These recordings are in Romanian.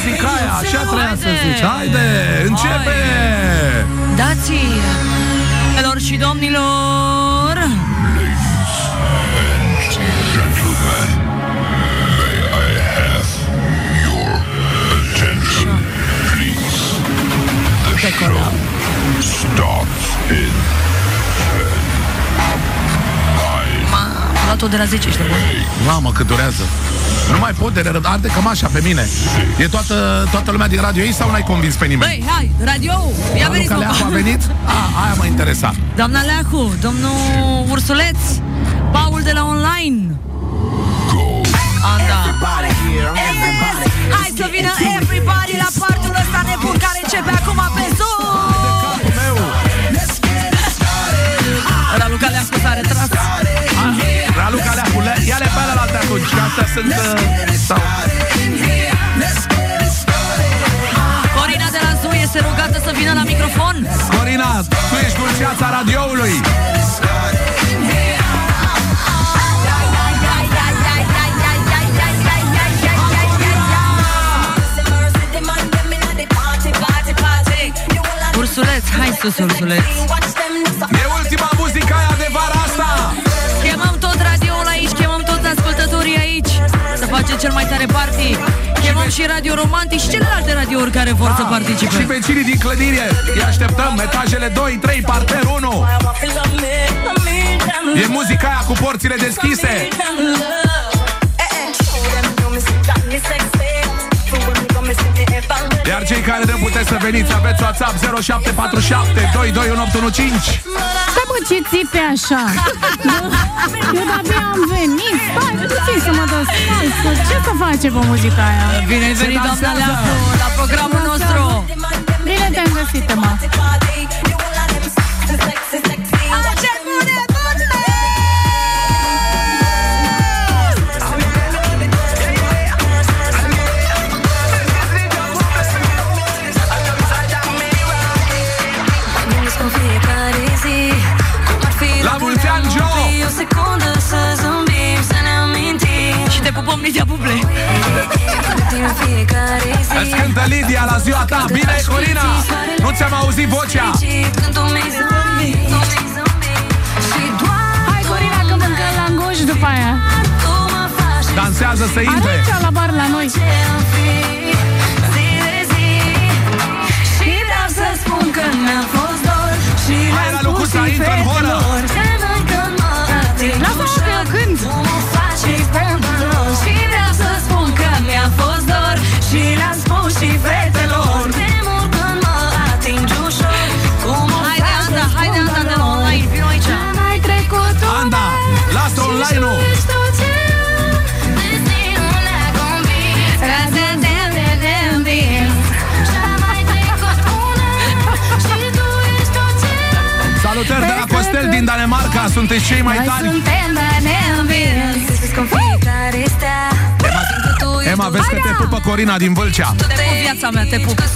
muzica aia, așa trebuia să zici. Haide, începe! Dați-i, domnilor și domnilor, Gentlemen, may I have your attention, please? The show starts in 10, 9, m-a luat-o de la 10, știu. Mamă, cât durează. Nu mai pot, arde cămașa pe mine. E toată lumea din radio ei sau n-ai convins pe nimeni? Băi, hai, radio, ia veniți. Raluca Leacu a venit? Aia mă interesa. Doamna Leacu, domnul Ursuleț, Paul de la online. Anda. Hai să vină everybody la partul ăsta nebun care începe acum pe Zoom. Raluca Leacu s-a retras. Raluca Leacu, ia-le pe alea la atunci, că astea sunt... sau... Corina de la Zoo este rugată să vină la microfon. Corina, tu ești dulceața radioului. Ursuleț, hai sus, Ursuleț. E ultima muzică aia de vara asta. Chemăm tot radioul aici, chemăm toți ascultătorii aici să facem cel mai tare party. Chemăm și Radio Romantic și celelalte radiouri care vor să participe. Și vecinii din clădire, îi așteptăm, etajele 2, 3, parter 1. E muzica aia cu porțile deschise. Iar cei care nu puteți să veniți, aveți WhatsApp 0747 221815. Stai bă, ce țipe așa? Eu de-abia am venit. Stai, puțin să mă dau salsă. Ce să face pe muzica aia? Bine ai venit, doamna Leacu, la programul nostru. Bine te-am găsit, mă. La mulți ani, Joe! Și te pupăm, Lidia Buble. Îți cântă Lidia la ziua ta. Bine, Corina! Nu ți-am auzit vocea. Hai, Corina, că mâncăm langoși după aia. Dansează să intre. Atunci la bar la noi. Și vreau să spun că mi-a fost dor. Hai, la Lucuța, intră în horă. Lasă-mă că eu cânt. Și vreau să spun că mi-a fost dor. Și le-am spus și fetelor. Haide, Anda, haide, Anda de la online, vino aici. Anda, lasă online-ul. Salutări de la Costel din Danemarca. Sunteți cei mai tari. Emma, vezi că te pupă Corina din Vâlcea. Te pup, viața mea, te pup.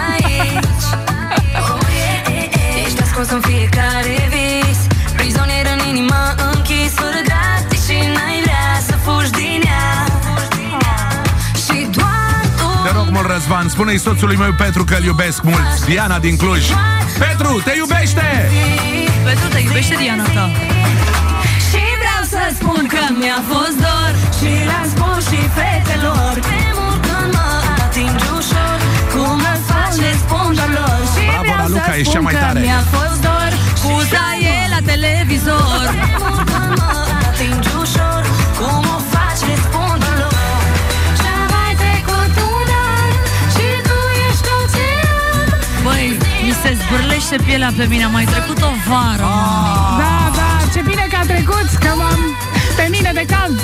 Ești ascuns în fiecare vis, prizonier în inima închis, fără date și n-ai vrea să fugi din ea. Și doar tu. Te rog mult, Răzvan, spune-i soțului meu Petru că îl iubesc mult. Diana din Cluj. Petru, te iubește! Petru, te iubește Diana ta. Și vreau să spun că mi-a fost dor. Și le-am spus și fetelor, te mult când mă atingi ușor, cum îl face spun lor. Și bravo, vreau Raluca, să ești cea spun mai că tare. mi-a fost dor. Cuza e la televizor. Te mult când mă atingi ușor, cum o face spun lor. Și-a mai trecut un an și tu ești ocean. Băi, mi se zbârlește pielea pe mine. A mai trecut o vară. Da, da, ce bine că a trecut, că m-am pe mine de cald.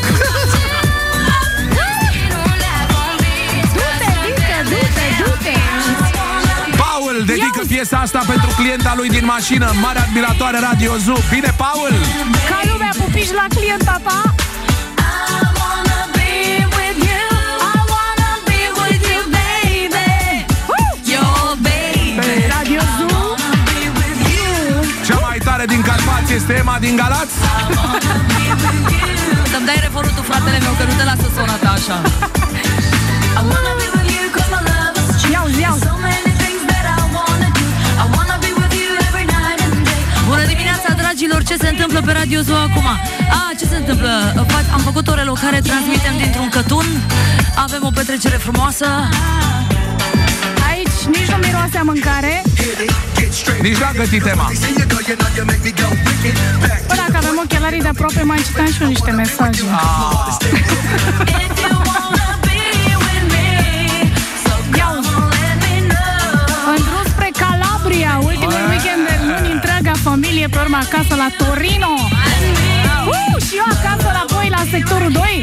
Du-te. Paul dedică piesa asta pentru clienta lui din mașină, mare admiratoare Radio Zoo. Bine, Paul! Ca lumea pupiși la clienta ta. Radio Zoo. Cea mai tare din Carpați este Emma din Galați. Să-mi dai revolutul, fratele meu, că nu te lasă sona ta așa. I wanna be with you 'cause my love întâmplă pe Radio Zoo acum? Ce se întâmplă? Am făcut o relocare, transmitem dintr-un cătun. Avem o petrecere frumoasă. Aici nici nu miroase a mâncare. Nici n-a gătit tema. Bă, dacă avem ochelarii de aproape, mai citam și eu niște mesaje. În drum spre Calabria, ultimul weekend de luni, întreaga familie, pe urmă acasă la Torino. Și eu acasă la voi, la sectorul 2.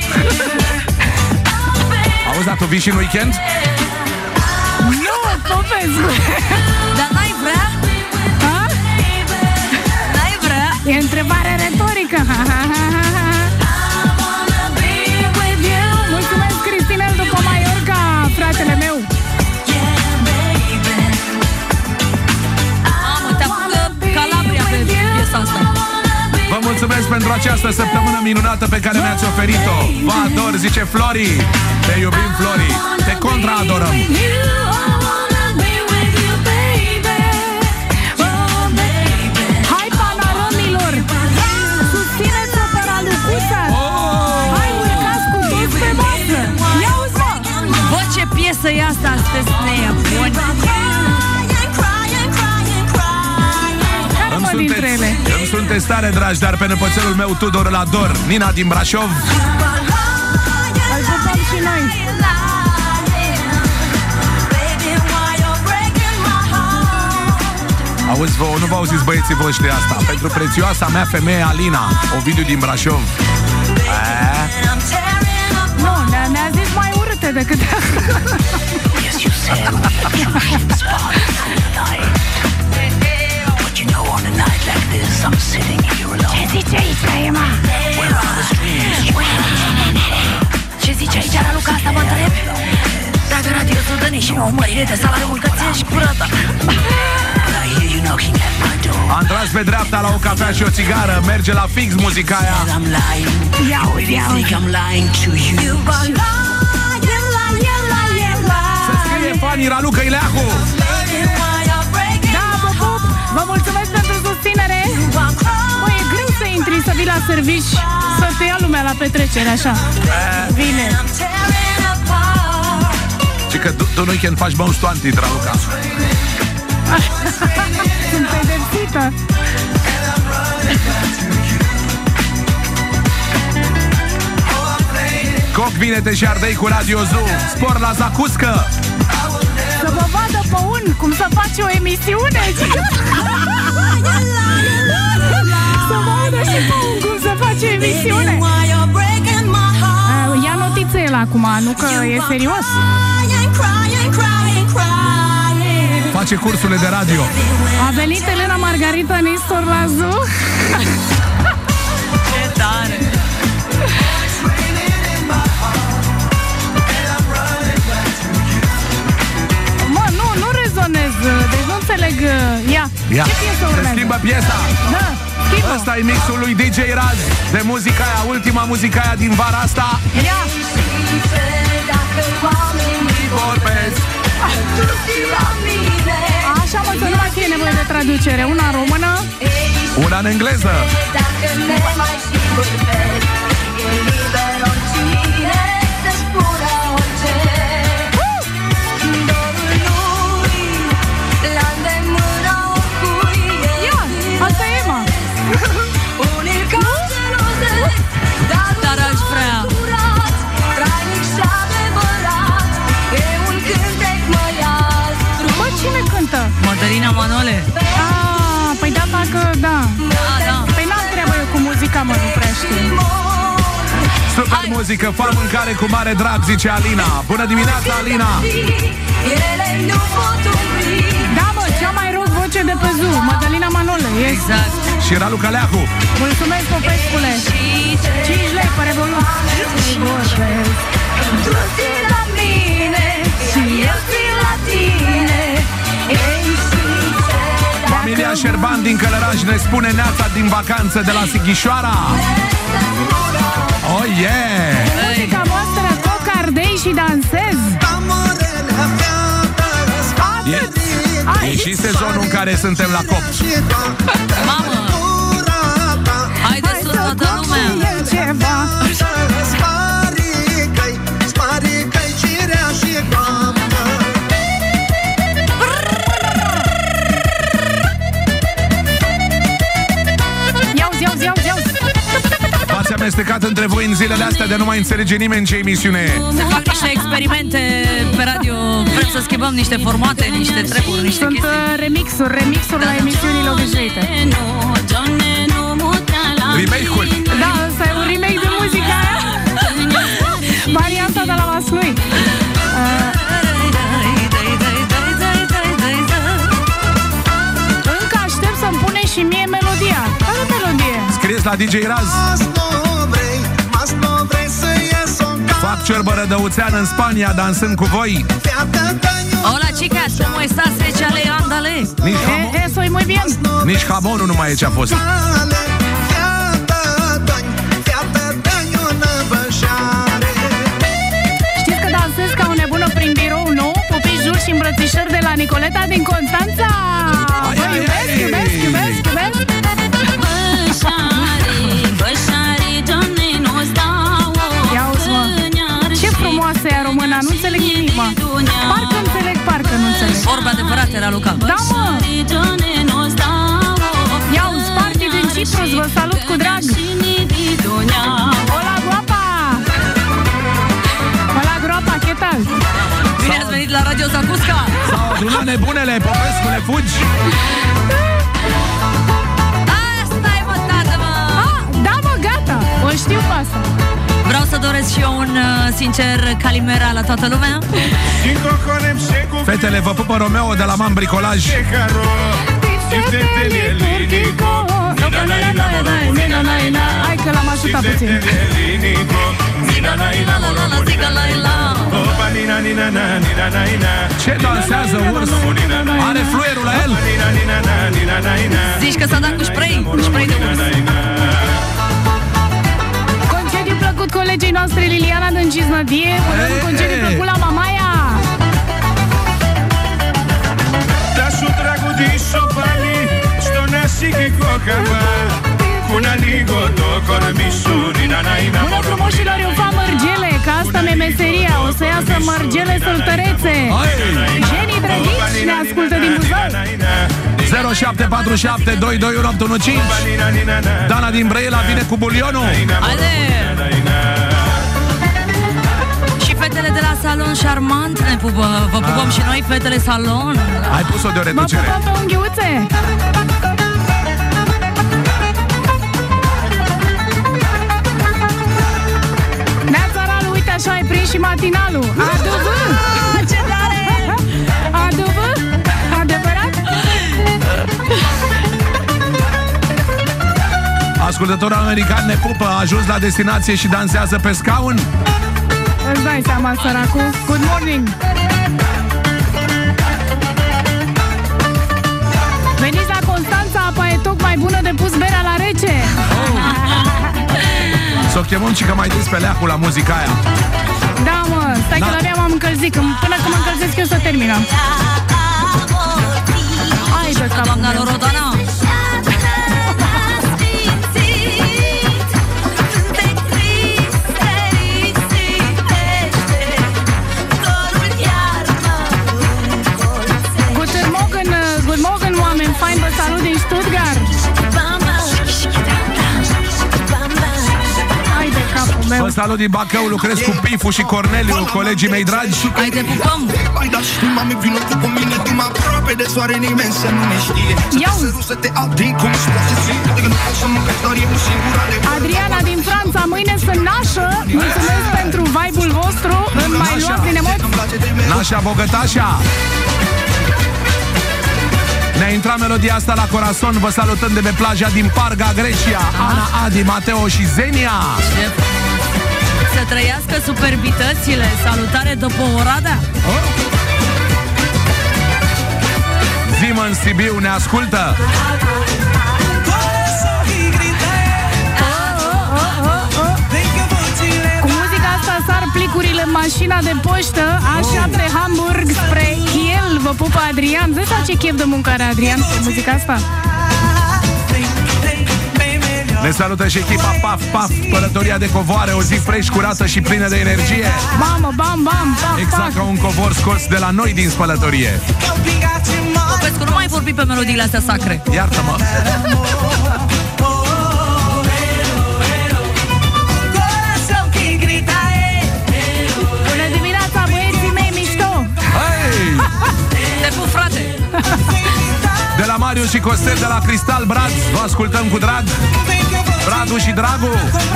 Auzi, dar tu vii și în weekend? Nu, Popescu. Dar n-ai vrea? N-ai vrea? E întrebare retorică. Mulțumesc, Cristinel, după Mallorca, fratele meu. Te apucă Calabria pe piesa asta. Vă mulțumesc pentru această săptămână minunată pe care mi-ați oferit-o. Vă ador, zice Flori. Te iubim, Flori. Te contraadorăm. Hai, panaromilor! Susțineți opera lui Cuță! Hai, urcați cu toți pe masă! Ia uzi-mă! Bă, ce piesă e asta? Sunteți nebuni. Care mă dintre ele? Îmi sunteți tare dragi, dar pe năpățelul meu Tudor îl ador. Nina din Brașov. Îl pupăm și noi. Auzi, nu vă auziți băieții voștri asta. Pentru prețioasa mea femeie Alina, Ovidiu din Brașov. Nu, ne-a zis mai urâte decât ce zice aici, Ema? Ce zice aici, Raluca, asta mă întrebi? Dacă Radio Zoo dă nici o mărire de salariu, mâncățești curată. Am tras pe dreapta la o cafea și o țigară. Merge la fix muzica aia. Ia uzi. Să scrie fanii Raluca Ileacu. Da, vă pup! Vă mulțumesc pentru susținere! Mă, e greu să intri, să vii la servici, să te ia lumea la petrecere, așa. Vine. Și că tu în weekend faci most wanted, Raluca. Sunt pedepsită. Coc, vine-te și ardei cu Radio Zoo. Spor la zacuscă. Să vă vadă pe un cum să face o emisiune. Să vă vadă și pe un cum să face o emisiune. Ia notițe el acum, nu că e serios. Face cursurile de radio. A venit Elena Margarita Nistor la Zoo. Ce tare! Mă, nu rezonez, deci nu înțeleg. Ia. Ce piesă urmează? Se schimbă piesa. Da, schimbă. Ăsta e mixul lui DJ Raz de muzica aia, ultima muzica aia din vara asta. Ia. Vorbesc. Așa, mă, să nu mai fie nevoie de traducere. Una în română, Una în engleză. ia, asta e, mă. Dar aș vrea. Bă, cine cântă? Mădălina Manole. Păi da, dacă, da. Da. Păi n-am treabă eu cu muzica, mă, nu prea știu. Super muzică, fa mâncare cu mare drag, zice Alina. Bună dimineața, Alina. Da, mă, cea mai rock voce de pe Zoo, Mădălina Manole, Exact. Și Raluca Leacu. Mulțumesc, Popescule. 5 lei pe Revoluție. Familia Șerban din Călăraș ne spune neața din vacanță de la Sighișoara. Oh, yeah! Muzica voastră, Coc Ardei și dansez. E și sezonul în care suntem la copt. Mamă! lumea. Ceva. V-ați amestecat între voi în zilele astea de nu mai înțelege nimeni ce emisiune e. Se fac niște experimente pe radio. Vrem să schimbăm niște formate, niște treburi, niște Sunt chestii. remixuri la emisiunile obișnuite. Remake-uri. Da, ăsta e un remake de muzica aia. Varianta de la Vaslui. Încă aștept să-mi pune și mie melodia. Care melodie? Scrieți la DJ Raz. Fac ciorbă rădăuțeană în Spania dansând cu voi. Hola chicas, ¿cómo estás? Échale, ándale. Soy muy bien. Nici hamonul nu mai e ce a fost. Știți că dansez ca o nebună prin birou, nu? Pupici jur și îmbrățișări de la Nicoleta din Constanța. Vă iubesc. Ia uzi, mă. Ce frumoasă e româna, nu înțeleg nimic, mă. Parcă înțeleg, parcă nu înțeleg. Vorbe adevărat era, Luca. Da, mă. Ia uzi, party din Ciprus, vă salut cu drag. Hola, guapa. Hola, groapa, ¿qué tal? Bine ați venit la Radio Zacusca. S-au adunat nebunele, Popescule, fugi. Asta e, mă, tată, mă. Da, mă, gata. O știu pe asta. Vreau să doresc și eu un sincer calimera la toată lumea. Fetele, vă pupă Romeo de la Mam Bricolaj. Hai că l-am ajutat puțin. Ce dansează urs? Are fluierul la el? Zici că s-a dat cu spray de urs. Concediu plăcut colegii noastre Liliana din Cisnădie. Un concediu plăcut la Mamaia. Bună frumoșilor, eu fac mărgele, că asta mi-e meseria. O să iasă mărgele săltărețe. Genii drăgiți, ne ascultă din Buzău. 0747 221815. Dana din Brăila vine cu bulionul. Haide! Și fetele de la Salon Charmant ne pupă. Vă pupăm și noi, fetele Salon. Ai pus-o de o Mă reducere. pupăm pe unghiuțe. Neața Ralu, uite așa ai prins și matinalul. Adevăr! Ce tare! Adevăr? Adevărat? Ascultătorul american ne pupă, a ajuns la destinație și dansează pe scaun. Îți dai seama, săracu. Good morning! Veniți la Constanța, apa e tocmai bună de pus berea la rece. Să o chemăm și că mai dis pe leacul la muzica aia. Da, mă, stai că la mea m-am încălzit. Până când mă încălzesc eu să terminăm. Hai de cap. Doamna Lorodana. Good morning, oameni fain, vă salut din Stuttgart. Hai de capul meu. Vă salut din Bacău, lucrez cu Pifu și Corneliu, colegii mei dragi. Hai te pupăm. Adriana din Franța, mâine sunt nașă. Mulțumesc pentru vibe-ul vostru. Îmi mai luați din emoții. Nașa bogătașa. Ne-a intrat melodia asta la Corazon, vă salutăm de pe plaja din Parga, Grecia. Ana, Adi, Mateo și Zenia. Să trăiască superbitățile. Salutare după Oradea. Zimă în Sibiu ne ascultă. Cu muzica asta sar plicurile în mașina de poștă. Așa spre Hamburg, spre Kiel. Vă pupă Adrian. Vezi ce chef de muncă are Adrian cu muzica asta? Ne salută și echipa Paf Paf, călătoria de covoare, o zi fresh, curată și plină de energie. Mamă, bam, bam, paf, Exact ca un covor scos de la noi din spălătorie. Popescu, nu mai vorbi pe melodiile astea sacre. Iartă-mă. Bună dimineața, băieții mei mișto. Hey! Te pup, frate. De la Marius și Costel, de la Cristal Brad, vă ascultăm cu drag. Bradu și Dragu.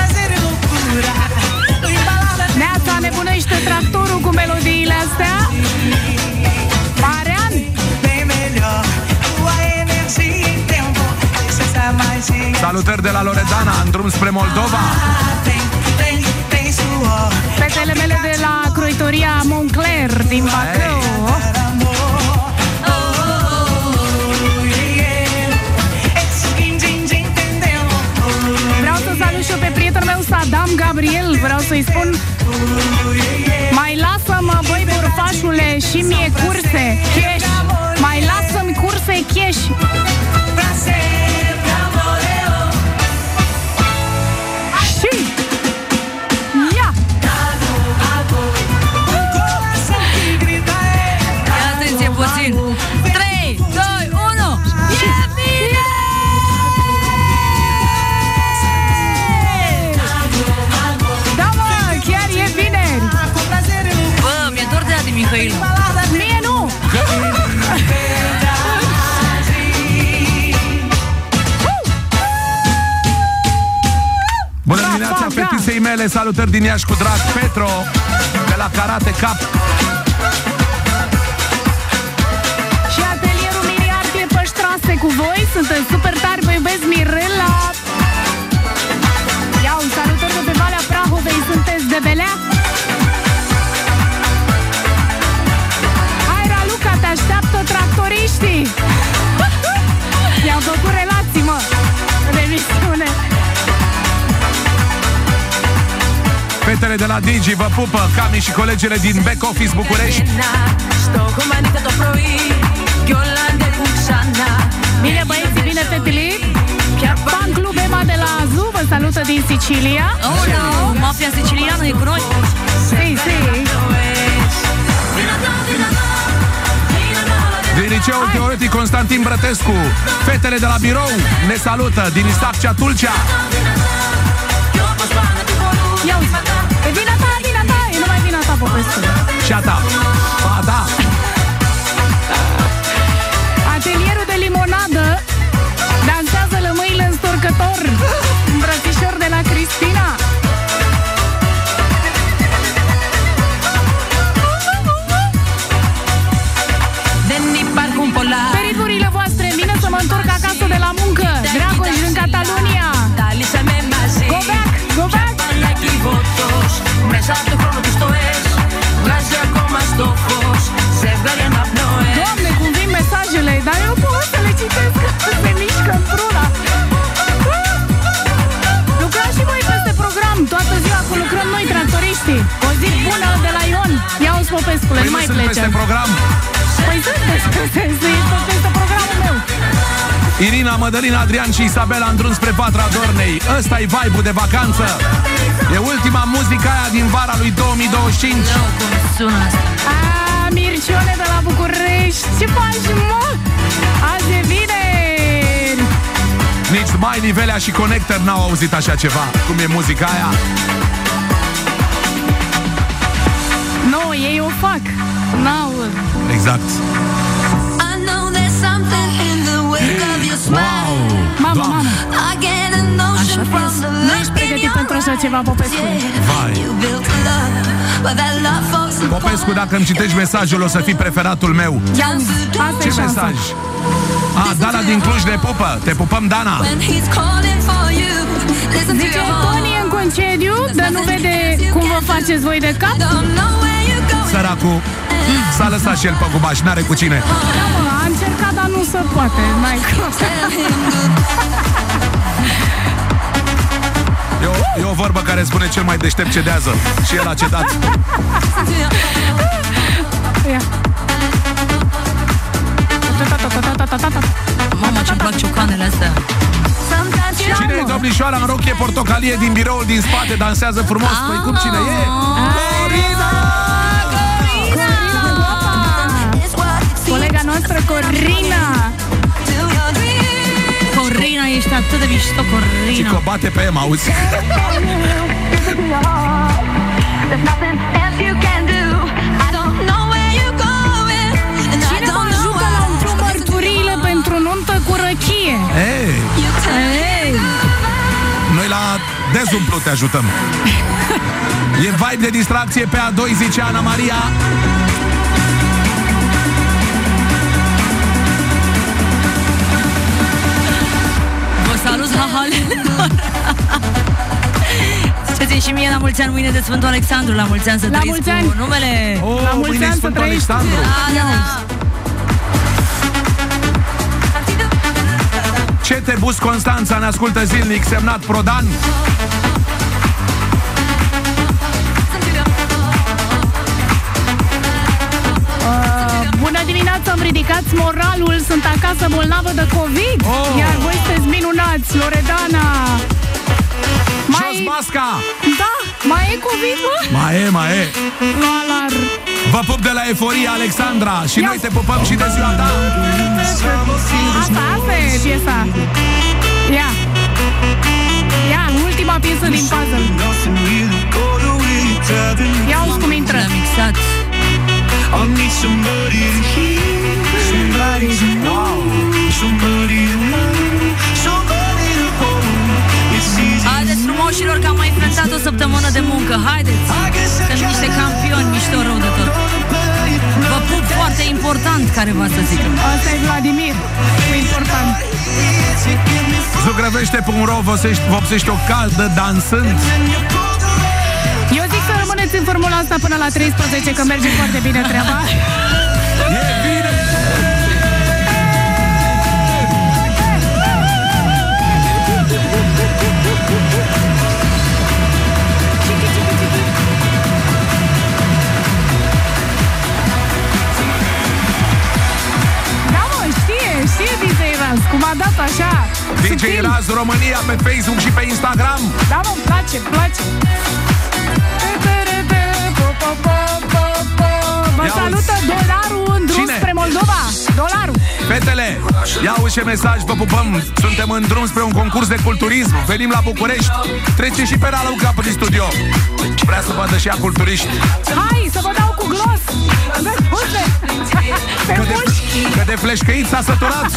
Neața nebunește tractorul cu melodiile astea. Marian. Salutări de la Loredana, în drum spre Moldova. Fetele mele de la croitoria Moncler din Bacău. Vreau să salut și eu pe prietenul meu Sadam Gabriel. Vreau să-i spun: mai lasă-mă, băi burfașule, și mie curse cash. Mai lasă-mi curse cash. Și ia! Ia atenție puțin. 3, 2, 1. E bine! Da, mă, chiar e vineri. Bă, mi-e dor de Adi Mihail. Mie nu. Bună dimineața, fetiței mele, salutări din Iași cu drag. Petro, de la Karate Cap. Și atelierul Miriart e păștrase cu voi. Sunteți super tari, vă iubesc, Mirela. Iau, salutări de pe Valea Prahovei. Sunteți de Belea? Hai, Raluca, te așteaptă tractoriștii. I-am făcut relații, mă, în emisiune. Fetele de la Digi vă pupă, Cami și colegele din Back Office București. Bine, băieții, bine, fetele. Fan Club Ema de la Azu vă salută din Sicilia. Oh, no, mafia siciliană e cu noi. Si, si. Din liceul teoretic Constantin Brătescu. Fetele de la birou ne salută din Isaccea Tulcea. Ia uite, e vina ta, e numai vina ta, Popescu. Și a ta. Ba da. Atelierul de limonadă dansează lămâile în storcător. Îmbrățișor de la Cristina. Pe ritmurile voastre, bine să mă întorc acasă de la muncă. Dragoș în Catalunia. Go back, go back. Doamne, cum vin mesajele, dar eu pot să le citesc, că se mișcă într-una. Lucrați și voi peste program, toată ziua cu lucrăm noi, tractoriștii. O zi bună de la Ion. Ia-o-ți, Popescule, nu mai sunt plece. peste program. Păi sunteți peste programul meu. Irina, Mădălina, Adrian și Isabela în drum spre Patra Dornei. Ăsta-i vibe-ul de vacanță. E ultima muzică aia din vara lui 2025. Cum sună asta? Mircione de la București. Ce faci, mă? Azi e vineri. Nici mai Nivelea și Connector n-au auzit așa ceva. Cum e muzica aia? Nu, ei o fac. N-aud. Exact. Wow! Mamă, Doamne. mamă. Așa fix. Nu ești pregătit pentru așa ceva, Popescu. Vai. Popescu, dacă îmi citești mesajul, o să fii preferatul meu. Asta Ce e șansa. mesaj? Dana din Cluj ne pupă. Te pupăm, Dana. Zice, Tony e în concediu, dar nu vede cum vă faceți voi de cap. Săracul s-a lăsat și el pe gubaș, n-are cu cine. Da, mă, a încercat, dar nu se poate. N-ai cum. E o vorbă care spune cel mai deștept cedează. Și el a cedat. Ia. Mamă, ce-mi plac ciocanele astea. Cine e domnișoara portocalie din biroul din spate dansează frumos. Păi cum cine e? Corina! Colega noastră Corina. Corina, ești atât de mișto, Corina. Și că o bate pe Emma, auzi? Cine mă ajută la umplu mărturiile pentru nuntă cu răchie? Ei. Noi la dezumplu te ajutăm. E vibe de distracție pe A2, zice Ana Maria. Vă salut, hahalelor. Ziceți și mie la mulți ani mâine de Sfântul Alexandru. La mulți ani să trăiți cu numele. La mulți ani să trăiți. Cete Bus Constanța ne ascultă zilnic, semnat Prodan. Bună dimineața, îmi ridicați moralul. Sunt acasă bolnavă de COVID. Iar voi sunteți minunați, Loredana. Jos masca! Da, mai e COVID, mă? Mai e. Alar. Vă pup de la Eforia, Alexandra. Și noi te pupăm și de ziua ta. Asta e piesa. Ia, ultima piesă din puzzle. Ia uzi cum intră. L-am mixat. Haideți frumoșilor că am mai enfrentat o săptămână de muncă. Haideți, suntem niște campioni, mișto rău de tot. Vă pup, foarte important, care va să zică. Asta e Vladimir, important. Zugrăvește.ro vopsește o caldă dansând. Eu zic să rămâneți în formula asta până la 13, că merge foarte bine treaba. E bine! Da, mă, știe DJ Raz, cum a dat așa. DJ Raz România pe Facebook și pe Instagram. Da, mă, îmi place. Vă salută Dolarul în drum spre Moldova. Dolarul. Fetele, ia uite ce mesaj, vă pupăm. Suntem în drum spre un concurs de culturism. Venim la București. Trece și pe Ralu Capă din studio. Vrea să vadă și ea culturiști. Hai, să vă dau cu glos. Că de fleșcăit s-a săturat.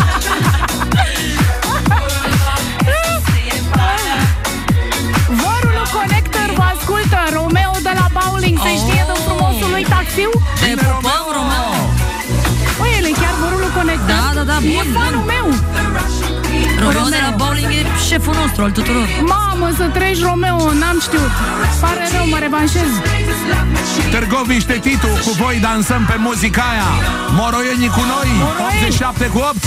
Vorul Connector vă ascultă. Romeo de la Bowling. Se știe de frumosul lui taxiu? Te pupăm, Romeo. Băi, el e chiar vorul Connector. Da, bun. E fanul meu. Romeo de la Bowling e șeful nostru, al tuturor. Mamă, să treci, Romeo, n-am știut. Pare rău, mă revanșez. Târgoviște Titu, cu voi dansăm pe muzica aia. Moroienii cu noi, 87 cu 8.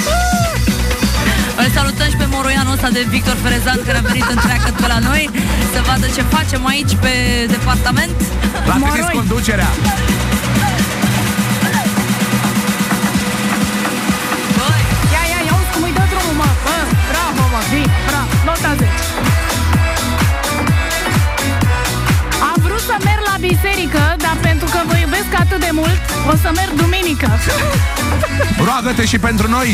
Îl salutăm și pe moroianul ăsta de Victor Ferezan, care a venit întreagă pe la noi să vadă ce facem aici pe departament. L-a trimis conducerea. Ia uzi cum îi dă drumul, mă. Bravo, mă, bravo, nota 10. Am vrut să merg la biserică, dar pentru că vă iubesc atât de mult, o să merg duminică. Roagă-te și pentru noi.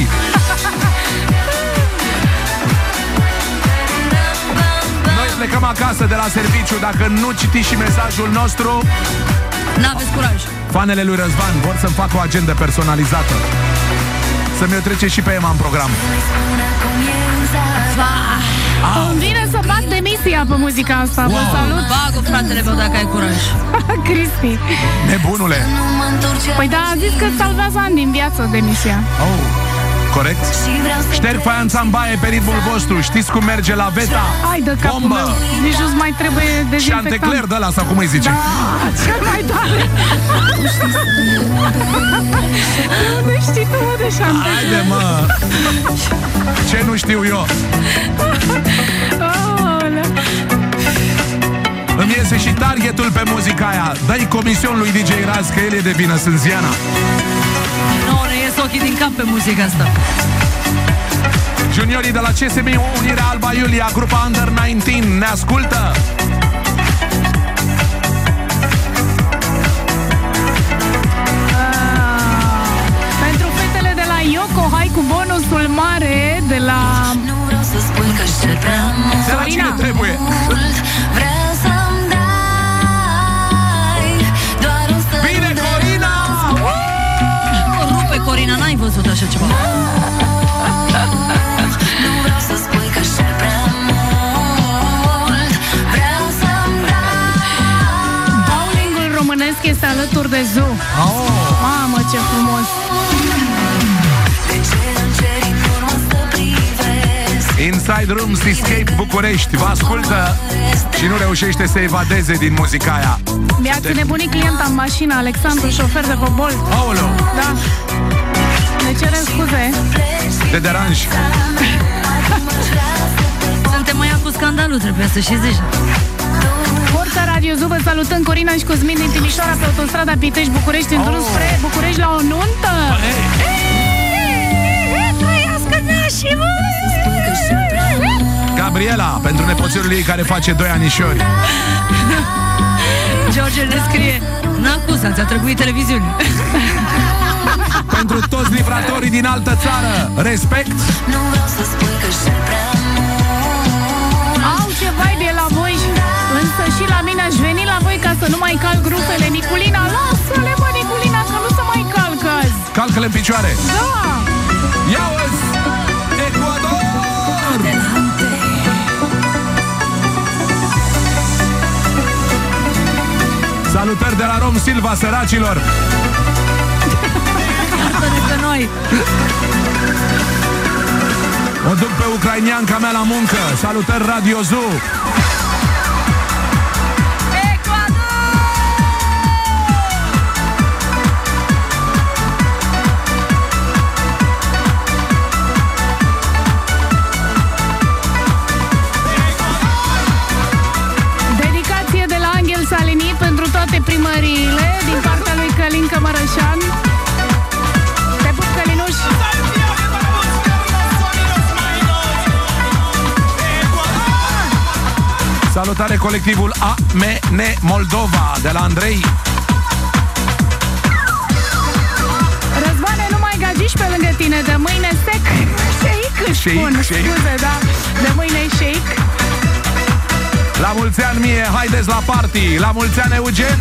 Noi plecăm acasă de la serviciu. Dacă nu citiți și mesajul nostru, n-aveți curaj. Fanele lui Răzvan vor să-mi facă o agendă personalizată, să-mi o trece și pe Emma în program. Îmi vine să bag demisia pe muzica asta. Vă salut. Bag-o, fratele meu, dacă ai curaj. Cristi. Nebunule. Păi da, a zis că salvează ani din viață demisia. Corect? Șterg faianța în baie pe ritmul vostru. Știți cum merge la Veta? Hai de capul bombă. meu. Nici nu-ți mai trebuie dezinfectant. Chantecler de ăla, sau cum îi zice? Da, cel mai tare. Nu știi tu, mă, de Chantecler. Haide, mă. Ce nu știu eu? Îmi iese și targetul pe muzica aia. Dă-i comision lui DJ Raz, că el e de vină, Sânziana. Nu, ne ies ochii din cap pe muzica asta. Juniorii de la CSM Unirea Alba Iulia, grupa Under 19, ne ascultă. Pentru fetele de la Yoko, hai cu bonusul mare de la Nu vreau să spui că știu prea mult. De la cine trebuie? Vreau să-mi dai doar un stărunt. Bine, Corina! Rupe, Corina, n-ai văzut așa ceva. Nu vreau să spui că știu prea mult. Vreau să-mi dai. bowlingul românesc este alături de zoo. Mamă, ce frumos! De ce încerci în urmă să privesc? Inside Rooms Escape București vă ascultă și nu reușește să evadeze din muzica aia. Mi-ați nebunit clienta în mașină, Alexandru, șofer de pe Bolt. Aoleu, Da. Ne cerem scuze. de deranj. Suntem mai cu scandalul, trebuie să și zici. Forța Radio Zoo, vă salutăm, Corina și Cosmin din Timișoara pe autostrada Pitești-București în drum spre București la o nuntă. Gabriela, pentru nepoțelul ei care face 2 anișori. George ne scrie: n-acuza, ți-a trebuit televiziune. Pentru toți livratorii din altă țară, respect. Nu vreau să spui că știu prea mult. Au, ce vibe e la voi. Însă și la mine aș veni la voi ca să nu mai calc rufele. Niculina, lasă-le, mă, Niculina, că nu se mai calcă azi. Calcă-le în picioare. Da. Ia-o-ți, Ecuador! Salutări de la Rom Silva, săracilor. Iartă-ne pe noi. O duc pe ucrainianca mea la muncă. Salutări Radio Zoo. Dedicație de la Angel Salini pentru toate primăriile din partea lui Călin Cămărășan. Te pup, Călinuș! Salutare colectivul AMN Moldova de la Andrei. Răzvane, nu mai gagici pe lângă tine, de mâine sec. Shake, își spun, Shake. scuze, da. De mâine shake. La mulți ani mie, haideți la party. La mulți ani, Eugen.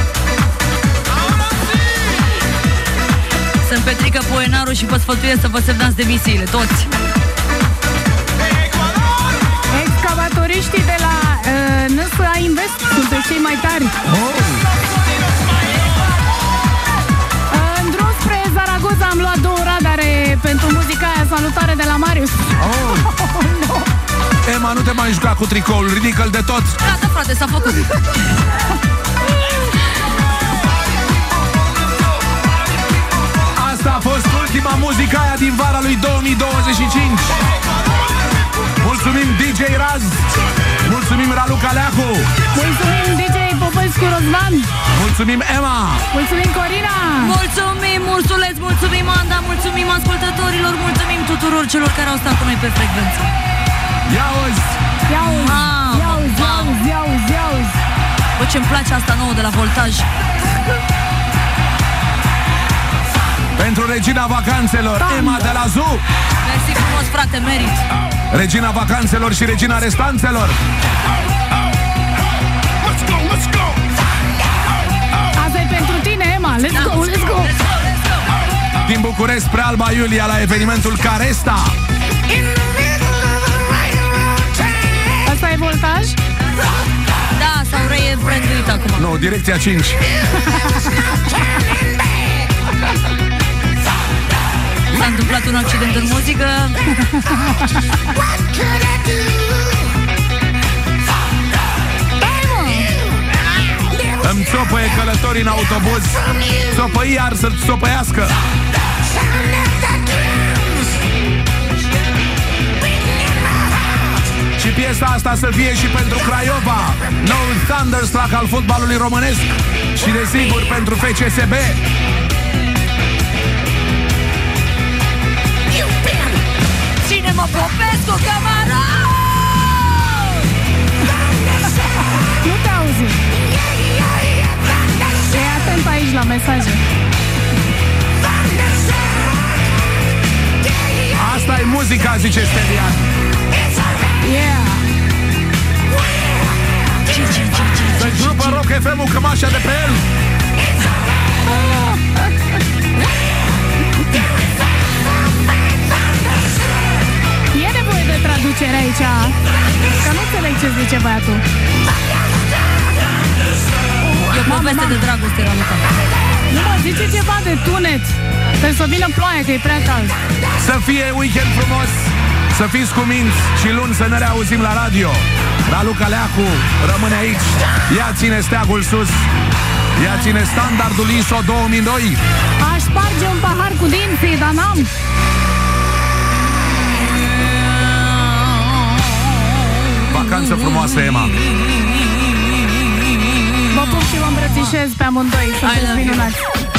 Sunt Petrica Poenaru și vă sfătuiesc să vă semnați demisiile, toți. Excavatoriștii de la NSA Invest sunt cei mai tari. În drum spre Zaragoza am luat 2 radare pentru muzica aia. Salutare de la Marius. No. Emma, nu te mai juca cu tricoul, ridică-l de tot. Gata, frate, s-a făcut. Asta a fost ultima muzică aia din vara lui 2025. Mulțumim DJ Raz. Mulțumim Raluca Leacu. Mulțumim DJ Popescu Rozvan. Mulțumim Emma. Mulțumim Corina. Mulțumim, Ursuleț, mulțumim, Anda, mulțumim ascultătorilor, mulțumim tuturor celor care au stat cu noi pe frecvență. Ia-uzi. Iauzi, Mamă, iauzi, mamă. iauzi, iauzi, iauzi. Bă, ce-mi place asta nouă de la Voltaj. Pentru Regina Vacanțelor, Emma de la Zoo. Mersi frumos, frate, merit. Regina Vacanțelor și Regina Restanțelor. Asta e pentru tine, Emma. Let's go, let's go. Din București spre Alba Iulia la evenimentul Caresta. Asta e Voltaj? Da, sau re-branduit acum. Nu, direcția 5. S-a întâmplat un accident în muzică. Îmi țopăie călătorii în autobuz. Țopăi iar să-ți țopăiască. Și piesa asta să fie și pentru Craiova, noul Thunderstruck al fotbalului românesc. Și desigur pentru FCSB. Ține-mă! Mă Popescu, camarad! Nu te auzi. E atent aici la mesaje. Asta e muzica, zice Stelian. Yeah. Să-și rupă Rock FM-ul cămașa de pe el. E nevoie de traducere aici, că nu înțeleg ce zice băiatul. E o poveste de dragoste, Raluca. Nu mă, zice ceva de tunet. Trebuie să vină ploaia, că e prea cald. Să fie weekend frumos, să fiți cuminți și luni să ne reauzim la radio. Raluca Leacu rămâne aici. Ea ține steagul sus. Ea ține standardul ISO 2002. Aș sparge un pahar cu dinții, dar n-am. Vacanță frumoasă, Emma. Vă pup și vă îmbrățișez pe amândoi. Sunteți minunați.